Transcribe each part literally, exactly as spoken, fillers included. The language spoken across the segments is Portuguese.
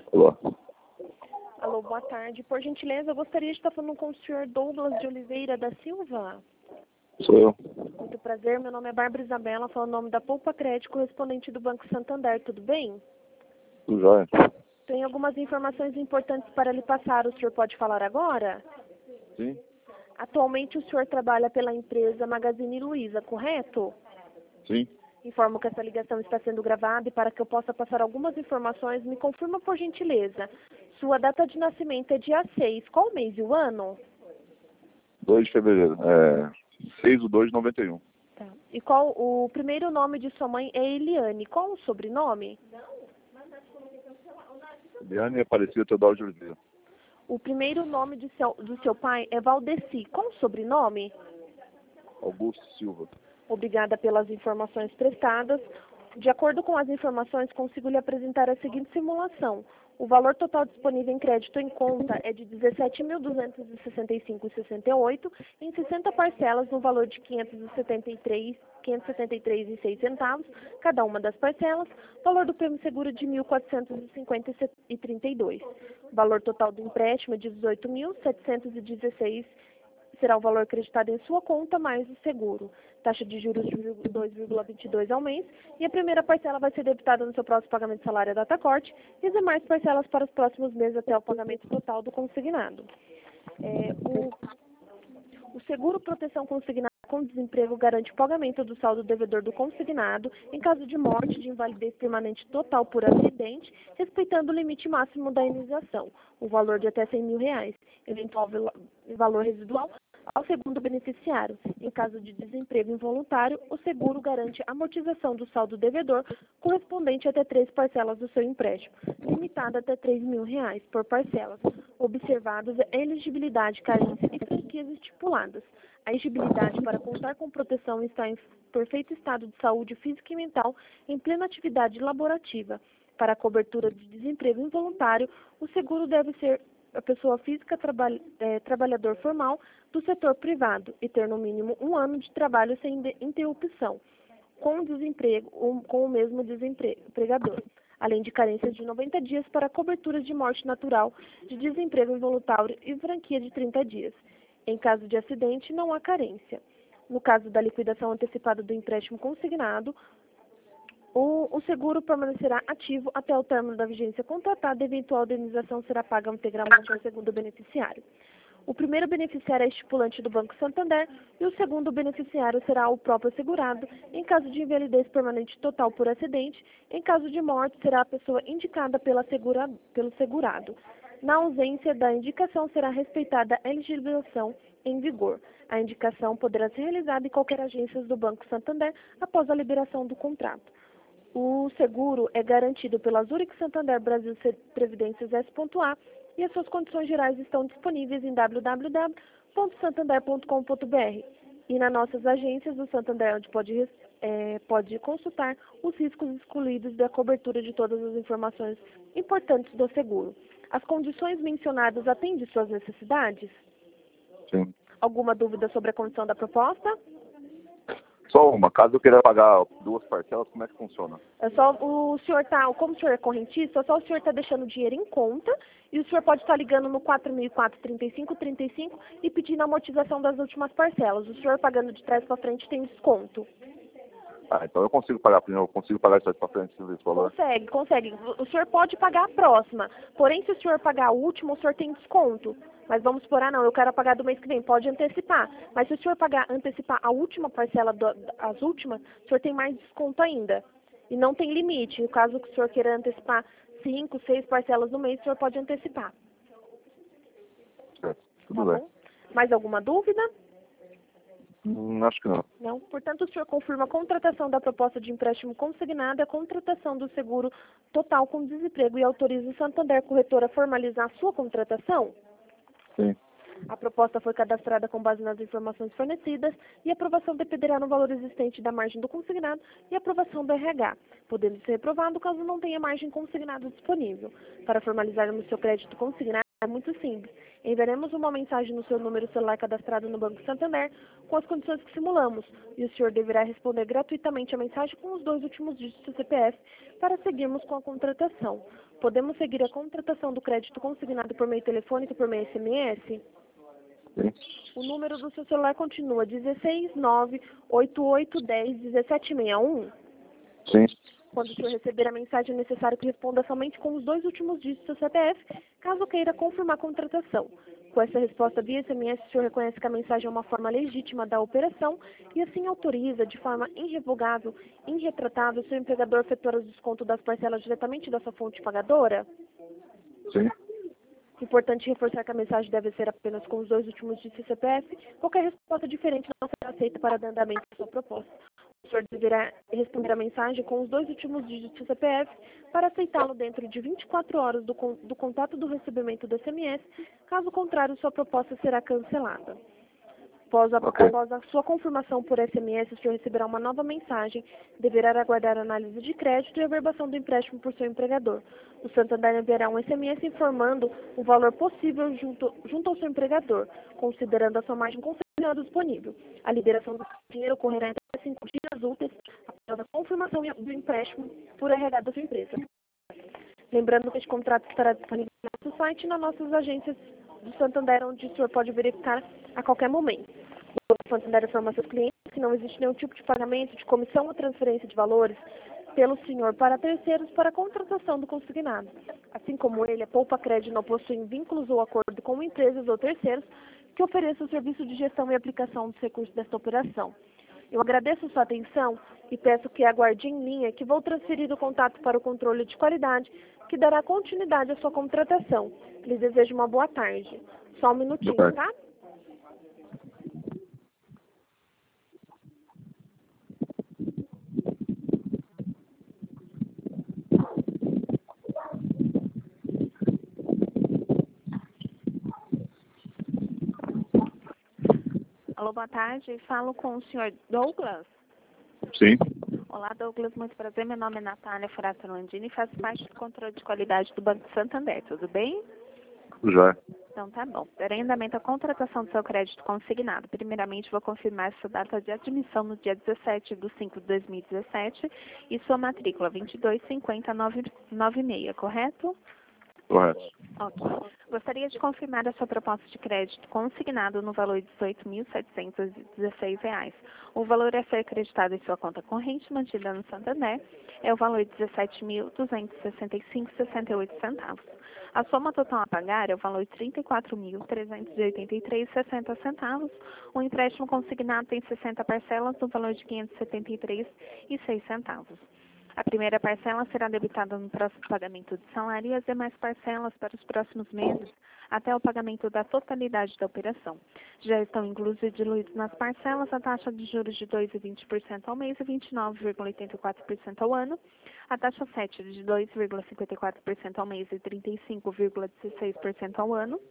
Alô? Alô, boa tarde. Por gentileza, eu gostaria de estar falando com o senhor Douglas de Oliveira da Silva. Sou eu. Muito prazer, meu nome é Bárbara Isabela, falo o nome da Poupa Crédito, correspondente do Banco Santander, tudo bem? Tudo jóia? Tenho algumas informações importantes para lhe passar, o senhor pode falar agora? Sim? Atualmente o senhor trabalha pela empresa Magazine Luiza, correto? Sim? Informo que essa ligação está sendo gravada e para que eu possa passar algumas informações, me confirma por gentileza. Sua data de nascimento é dia seis, qual o mês e o ano? dois de fevereiro. É. seis do dois de noventa e um. Tá. E qual o primeiro nome de sua mãe é Eliane, qual o sobrenome? Eliane Aparecida Teodoro de Oliveira. O primeiro nome de seu, do seu pai é Valdeci, qual o sobrenome? Augusto Silva. Obrigada pelas informações prestadas. De acordo com as informações, consigo lhe apresentar a seguinte simulação. O valor total disponível em crédito em conta é de dezessete mil duzentos e sessenta e cinco reais e sessenta e oito centavos, em sessenta parcelas no valor de quinhentos e setenta e três reais e seis centavos, cada uma das parcelas, valor do prêmio seguro de mil quatrocentos e cinquenta e trinta e dois reais. Valor total do empréstimo é de dezoito mil setecentos e dezesseis reais, será o valor acreditado em sua conta mais o seguro. Taxa de juros de dois vírgula vinte e dois ao mês e a primeira parcela vai ser debitada no seu próximo pagamento de salário à data corte e as demais parcelas para os próximos meses até o pagamento total do consignado. É, o, o seguro proteção consignada com desemprego garante o pagamento do saldo devedor do consignado em caso de morte, de invalidez permanente total por acidente, respeitando o limite máximo da indenização, o valor de até cem mil reais, eventual valor residual ao segundo beneficiário. Em caso de desemprego involuntário, o seguro garante a amortização do saldo devedor correspondente até três parcelas do seu empréstimo, limitada até três mil reais por parcelas, observados a elegibilidade, carência e franquias estipuladas. A elegibilidade para contar com proteção está em perfeito estado de saúde física e mental, em plena atividade laborativa. Para a cobertura de desemprego involuntário, o seguro deve ser a pessoa física trabalha, é, trabalhador formal do setor privado e ter no mínimo um ano de trabalho sem interrupção, com desemprego ou com o mesmo desempregador, além de carências de noventa dias para coberturas de morte natural, de desemprego involuntário e franquia de trinta dias. Em caso de acidente, não há carência. No caso da liquidação antecipada do empréstimo consignado, O, o seguro permanecerá ativo até o término da vigência contratada e eventual indenização será paga integralmente ao segundo beneficiário. O primeiro beneficiário é estipulante do Banco Santander e o segundo beneficiário será o próprio segurado. Em caso de invalidez permanente total por acidente, em caso de morte, será a pessoa indicada pela segura, pelo segurado. Na ausência da indicação, será respeitada a legislação em vigor. A indicação poderá ser realizada em qualquer agência do Banco Santander após a liberação do contrato. O seguro é garantido pela Zurich Santander Brasil Previdências S A e as suas condições gerais estão disponíveis em w w w ponto santander ponto com ponto b r e nas nossas agências do Santander, onde pode, é, pode consultar os riscos excluídos da cobertura de todas as informações importantes do seguro. As condições mencionadas atendem suas necessidades? Sim. Alguma dúvida sobre a condição da proposta? Só uma. Caso eu queira pagar duas parcelas, como é que funciona? É só o senhor tá, como o senhor é correntista, só o senhor está deixando o dinheiro em conta e o senhor pode estar ligando no quatro mil e quatro, trinta e cinco, trinta e cinco e pedindo a amortização das últimas parcelas. O senhor pagando de trás para frente tem desconto. Ah, então eu consigo pagar primeiro, eu consigo pagar isso para frente esse valor? Consegue, consegue. O senhor pode pagar a próxima. Porém, se o senhor pagar a última, o senhor tem desconto. Mas vamos por, ah, não, eu quero pagar do mês que vem, pode antecipar. Mas se o senhor pagar, antecipar a última parcela, do, as últimas, o senhor tem mais desconto ainda. E não tem limite. No caso que o senhor queira antecipar cinco, seis parcelas no mês, o senhor pode antecipar. Certo. Tudo Tá bem. bom? Mais alguma dúvida? Hum, acho que não. Não. Portanto, o senhor confirma a contratação da proposta de empréstimo consignado e a contratação do seguro total com desemprego e autoriza o Santander Corretora a formalizar a sua contratação? Sim. A proposta foi cadastrada com base nas informações fornecidas e a aprovação dependerá no valor existente da margem do consignado e aprovação do R H, podendo ser reprovado caso não tenha margem consignado disponível. Para formalizarmos seu crédito consignado, É muito simples. Enviaremos uma mensagem no seu número celular cadastrado no Banco Santander com as condições que simulamos e o senhor deverá responder gratuitamente a mensagem com os dois últimos dígitos do C P F para seguirmos com a contratação. Podemos seguir a contratação do crédito consignado por meio telefônico e por meio S M S? Sim. O número do seu celular continua dezesseis nove oito oito um zero um sete seis um? Sim. Quando o senhor receber a mensagem, é necessário que responda somente com os dois últimos dígitos do C P F, caso queira confirmar a contratação. Com essa resposta via S M S, o senhor reconhece que a mensagem é uma forma legítima da operação e assim autoriza, de forma irrevogável e irretratável, o seu empregador a efetuar o desconto das parcelas diretamente da sua fonte pagadora? Sim. Importante reforçar que a mensagem deve ser apenas com os dois últimos dígitos do C P F. Qualquer resposta diferente não será aceita para dar andamento à sua proposta. O senhor deverá responder a mensagem com os dois últimos dígitos do C P F para aceitá-lo dentro de vinte e quatro horas do, con do contato do recebimento do S M S. Caso contrário, sua proposta será cancelada. Após a, Ok. após a sua confirmação por S M S, o senhor receberá uma nova mensagem, deverá aguardar a análise de crédito e a averbação do empréstimo por seu empregador. O Santander enviará um S M S informando o valor possível junto, junto ao seu empregador, considerando a sua margem consignada disponível. A liberação do dinheiro ocorrerá em até cinco dias úteis após a confirmação do empréstimo por R H da sua empresa. Lembrando que este contrato estará disponível no nosso site e nas nossas agências do Santander, onde o senhor pode verificar a qualquer momento. O Banco Santander informa seus clientes que não existe nenhum tipo de pagamento, de comissão ou transferência de valores pelo senhor para terceiros para a contratação do consignado. Assim como ele, a Poupa Crédito não possui vínculos ou acordo com empresas ou terceiros que ofereçam o serviço de gestão e aplicação dos recursos desta operação. Eu agradeço sua atenção e peço que aguarde em linha que vou transferir o contato para o controle de qualidade, que dará continuidade à sua contratação. Lhes desejo uma boa tarde. Só um minutinho, Boa tarde. tá? Alô, boa tarde. Falo com o senhor Douglas. Sim. Olá, Douglas. Muito prazer. Meu nome é Natália Furata Landini e faço parte do controle de qualidade do Banco Santander. Tudo bem? Já. Então tá bom. Darei em andamento a contratação do seu crédito consignado. Primeiramente, vou confirmar sua data de admissão no dia dezessete de cinco de dois mil e dezessete e sua matrícula vinte e dois cinquenta novecentos e noventa e seis, correto? Correto. Ok. Gostaria de confirmar a sua proposta de crédito consignado no valor de dezoito mil setecentos e dezesseis reais. O valor a ser acreditado em sua conta corrente mantida no Santander é o valor de dezessete mil duzentos e sessenta e cinco reais e sessenta e oito centavos. A soma total a pagar é o valor de trinta e quatro mil trezentos e oitenta e três reais e sessenta centavos. O empréstimo consignado tem sessenta parcelas no valor de quinhentos e setenta e três reais e seis centavos. A primeira parcela será debitada no próximo pagamento de salário e as demais parcelas para os próximos meses até o pagamento da totalidade da operação. Já estão inclusos e diluídos nas parcelas a taxa de juros de dois vírgula vinte por cento ao mês e vinte e nove vírgula oitenta e quatro por cento ao ano, a taxa sete de dois vírgula cinquenta e quatro por cento ao mês e trinta e cinco vírgula dezesseis por cento ao ano.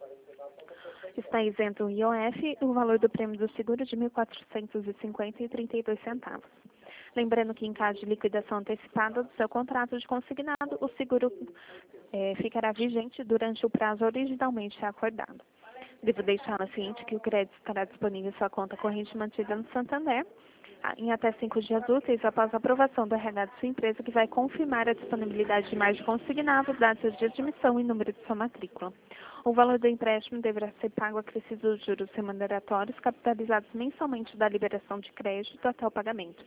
Está isento o I O F e o valor do prêmio do seguro de mil quatrocentos e cinquenta reais e trinta e dois centavos. Lembrando que em caso de liquidação antecipada do seu contrato de consignado, o seguro eh, ficará vigente durante o prazo originalmente acordado. Devo deixar o seguinte que o crédito estará disponível em sua conta corrente mantida no Santander em até cinco dias úteis após a aprovação do R H de sua empresa, que vai confirmar a disponibilidade de margem consignada, datas de admissão e número de sua matrícula. O valor do empréstimo deverá ser pago acrescido dos juros remuneratórios capitalizados mensalmente da liberação de crédito até o pagamento.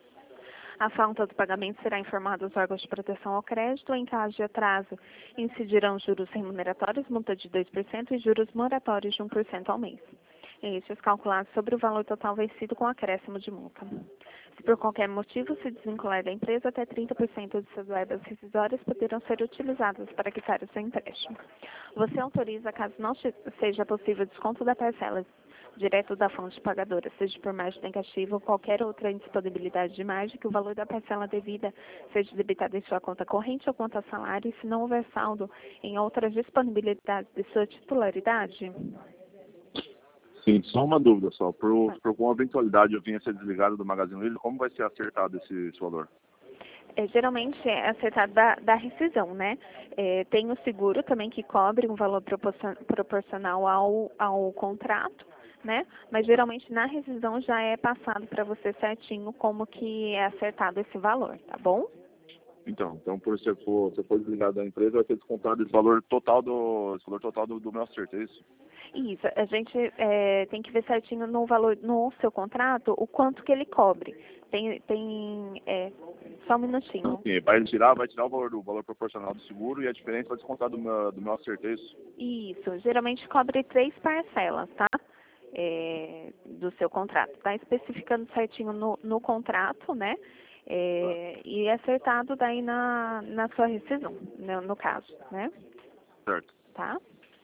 A falta do pagamento será informada aos órgãos de proteção ao crédito. Em caso de atraso, incidirão juros remuneratórios, multa de dois por cento e juros moratórios de um por cento ao mês. Estes calculados sobre o valor total vencido com acréscimo de multa. Se por qualquer motivo se desvincular da empresa, até trinta por cento de suas verbas rescisórias poderão ser utilizadas para quitar o seu empréstimo. Você autoriza, caso não seja possível desconto da parcela direto da fonte pagadora, seja por margem negativa ou qualquer outra indisponibilidade de margem, que o valor da parcela devida seja debitado em sua conta corrente ou conta salário, e se não houver saldo em outras disponibilidades de sua titularidade? Sim, só uma dúvida só. Por, por alguma eventualidade eu vinha ser desligado do Magazine Luiza, como vai ser acertado esse, esse valor? É, geralmente é acertado da, da rescisão, né? É, tem o seguro também que cobre um valor proporcion, proporcional ao, ao contrato, né? Mas geralmente na rescisão já é passado para você certinho como que é acertado esse valor, tá bom? Então, então por você for, você for desligado da empresa, vai ser descontado esse valor total do, esse valor total do, do meu acerto, é isso? Isso, a gente é, tem que ver certinho no valor, no seu contrato, o quanto que ele cobre. Tem, tem, é, só um minutinho. Sim, vai tirar, vai tirar o valor do valor proporcional do seguro e a diferença vai descontar do meu, do meu acerto, é isso? Isso, geralmente cobre três parcelas, tá? É, do seu contrato. Está especificando certinho no, no contrato, né? É, e é acertado daí na, na sua rescisão, no, no caso, né? Certo. Tá?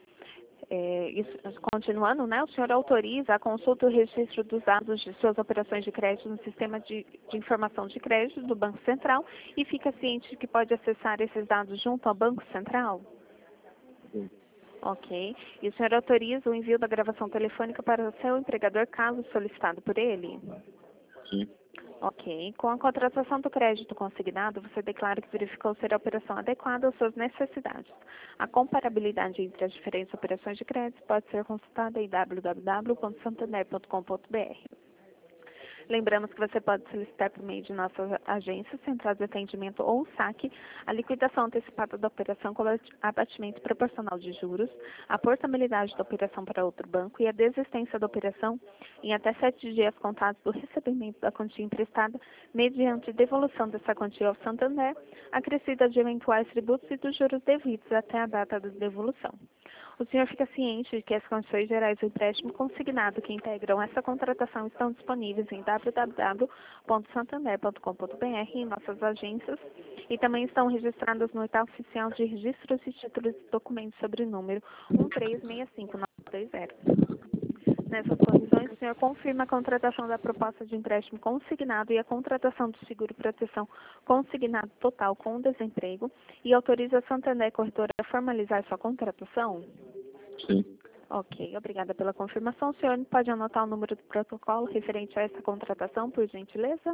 É, isso, continuando, né, o senhor autoriza a consulta e o registro dos dados de suas operações de crédito no sistema de, de informação de crédito do Banco Central e fica ciente de que pode acessar esses dados junto ao Banco Central? Sim. Ok. E o senhor autoriza o envio da gravação telefônica para o seu empregador caso solicitado por ele? Sim. Ok. Com a contratação do crédito consignado, você declara que verificou ser a operação adequada às suas necessidades. A comparabilidade entre as diferentes operações de crédito pode ser consultada em w w w ponto santander ponto com ponto b r. Lembramos que você pode solicitar por meio de nossas agências, centrais de atendimento ou saque, a liquidação antecipada da operação com abatimento proporcional de juros, a portabilidade da operação para outro banco e a desistência da operação em até sete dias contados do recebimento da quantia emprestada, mediante devolução dessa quantia ao Santander, acrescida de eventuais tributos e dos juros devidos até a data da devolução. O senhor fica ciente de que as condições gerais do empréstimo consignado que integram essa contratação estão disponíveis em w w w ponto santander ponto com ponto b r em nossas agências e também estão registradas no Edital Oficial de Registros e Títulos e Documentos sobre o número um três seis cinco nove dois zero. Nessas condições, o senhor confirma a contratação da proposta de empréstimo consignado e a contratação do seguro-proteção consignado total com o desemprego e autoriza a Santander Corretora a formalizar sua contratação? Sim. Ok, obrigada pela confirmação. O senhor pode anotar o número do protocolo referente a essa contratação, por gentileza?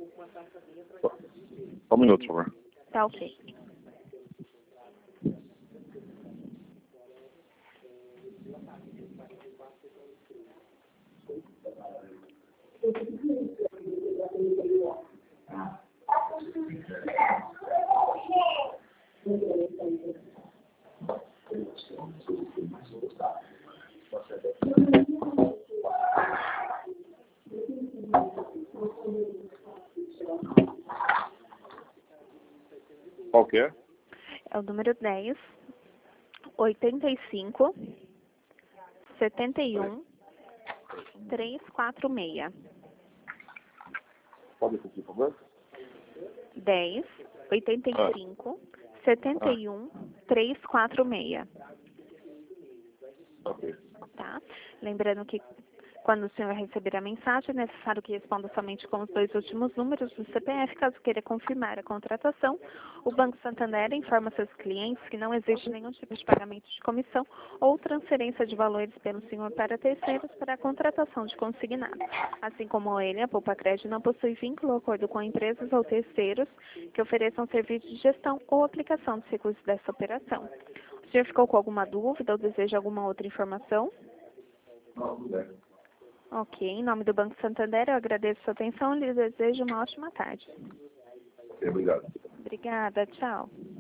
Só um minuto, por favor. Tá ok. Qual que é? É o número dez, oitenta e cinco, setenta e um, trezentos e quarenta e seis. Pode repetir, por favor? dez, oitenta e cinco, setenta e um, trezentos e quarenta e seis. Ok. Tá? Lembrando que quando o senhor receber a mensagem, é necessário que responda somente com os dois últimos números do C P F, caso queira confirmar a contratação. O Banco Santander informa seus clientes que não existe nenhum tipo de pagamento de comissão ou transferência de valores pelo senhor para terceiros para a contratação de consignado. Assim como ele, a Poupa Crédito não possui vínculo ou acordo com empresas ou terceiros que ofereçam serviços de gestão ou aplicação dos recursos dessa operação. O senhor ficou com alguma dúvida ou deseja alguma outra informação? Não, tudo bem. Ok, em nome do Banco Santander, eu agradeço a sua atenção e lhe desejo uma ótima tarde. Ok, obrigado. Obrigada, tchau.